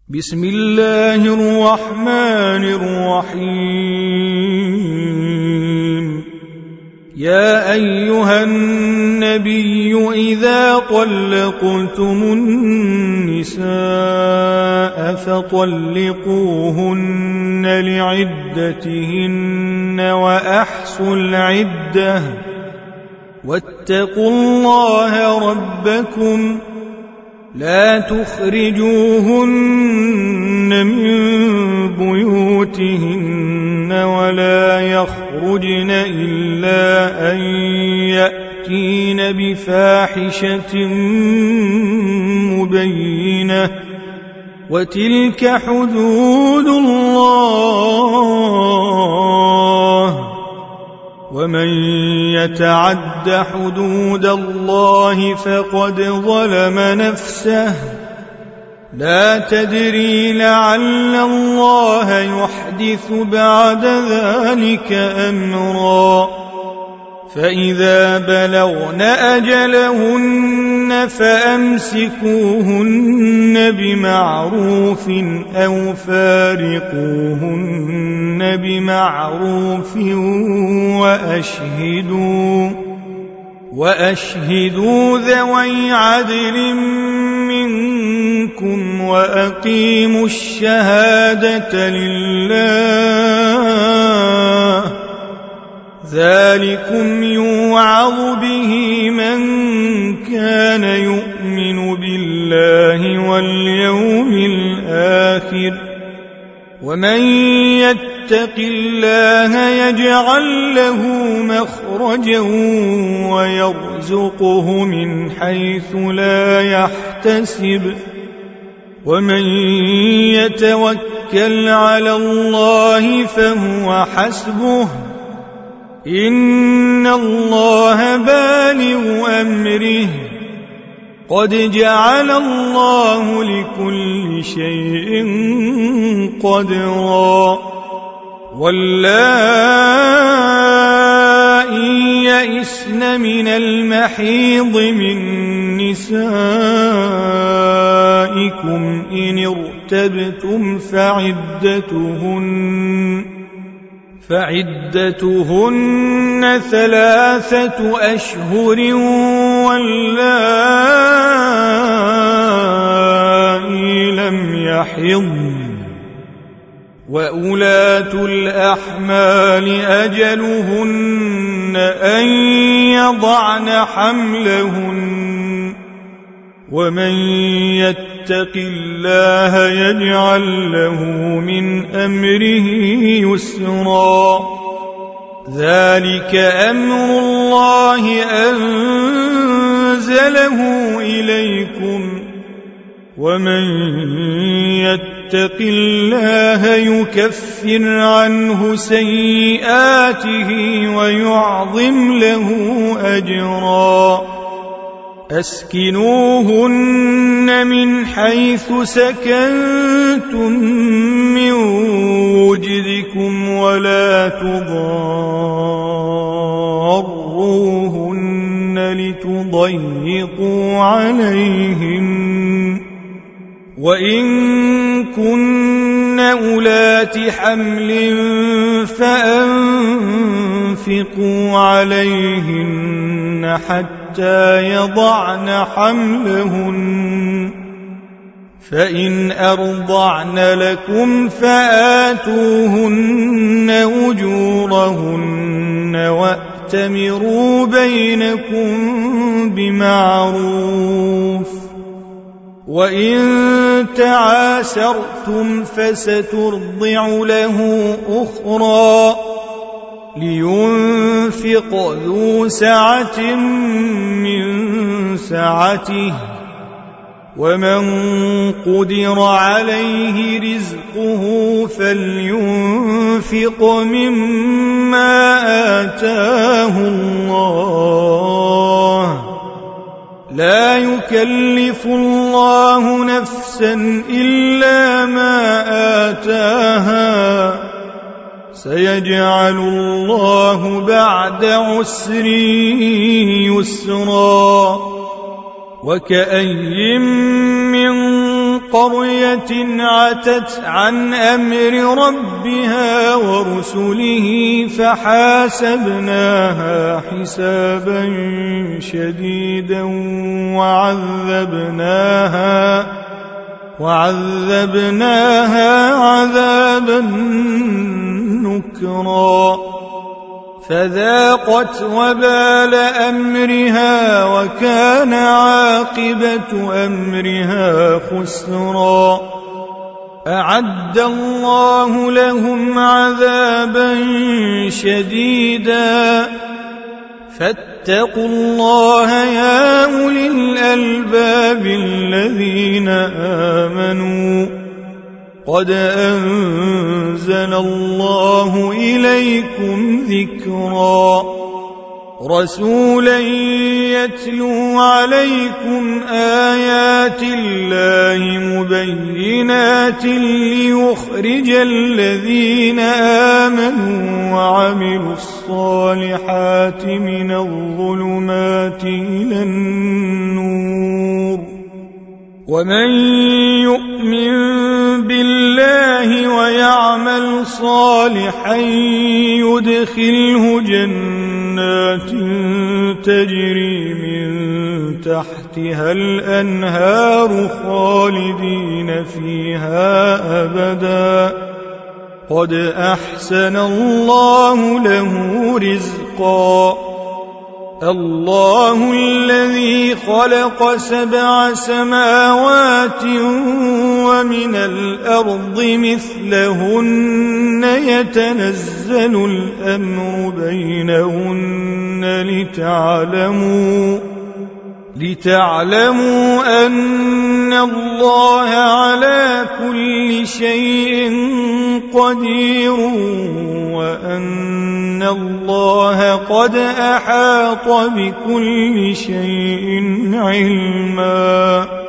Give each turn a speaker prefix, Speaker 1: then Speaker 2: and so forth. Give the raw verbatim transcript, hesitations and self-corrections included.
Speaker 1: بسم الله الرحمن الرحيم. يا أيها النبي إذا طلقتم النساء فطلقوهن لعدتهن وأحصوا العدة واتقوا الله ربكم لا تخرجوهن من بيوتهن ولا يخرجن إلا أن يأتين بفاحشة مبينة وتلك حدود الله ومن يتعد حدود الله فقد ظلم نفسه لا تدري لعل الله يحدث بعد ذلك أمرا. فإذا بلغن أجلهن فأمسكوهن بمعروف أو فارقوهن بمعروف وأشهدوا وأشهدوا ذوي عدل منكم وأقيموا الشهادة لله ذلكم يوعظ به من كان يؤمن بالله واليوم الآخر ومن يتق الله يجعل له مخرجا ويرزقه من حيث لا يحتسب ومن يتوكل على الله فهو حسبه إن الله بالغ أمره قد جعل الله لكل شيء قدرا. واللائي يئسن من المحيض من نسائكم إن ارتبتم فعدتهن فعدتهن ثلاثة أشهر واللائي لم يحضن وأولاة الأحمال أجلهن أن يضعن حملهن ومن يتق الله يجعل له من أمره يسرا. ذلك أمر الله أنزله إليكم ومن يتق الله يكفر عنه سيئاته ويعظم له أجرا. أسكنوهن من حيث سكنتم من وجدكم ولا تضاروهن لتضيقوا عليهن وإن كن أولات حمل فأنفقوا عليهن حتى حتى يضعن حملهن فإن أرضعن لكم فآتوهن أجورهن وأتمروا بينكم بمعروف وإن تعاسرتم فسترضع له أخرى لينفق ذو سعة من سعته ومن قدر عليه رزقه فلينفق مما آتاه الله لا يكلف الله نفسا إلا ما آتاها سيجعل الله بعد عسر يسرا. وكأي من قرية عتت عن أمر ربها ورسله فحاسبناها حسابا شديدا وعذبناها وعذبناها عذابا نكرا فذاقت وبال أمرها وكان عاقبة أمرها خسرا أعد الله لهم عذابا شديدا فاتقوا الله يا أولي الألباب الذين آمنوا قد أنزل الله إليكم ذكرا رسولا يتلو عليكم آيات الله مبينات ليخرج الذين آمنوا وعملوا الصالحات من الظلمات إلى النور ومن يؤمن بالله ويعمل صالحا يدخله جنات تجري من تحتها الأنهار خالدين فيها أبدا قد أحسن الله له رزقا الله الذي خلق سبع سماوات ومن الأرض مثلهن يتنزل الأمر بينهن لتعلموا لتعلموا أن الله على كل شيء قدير وأن الله قد أحاط بكل شيء علما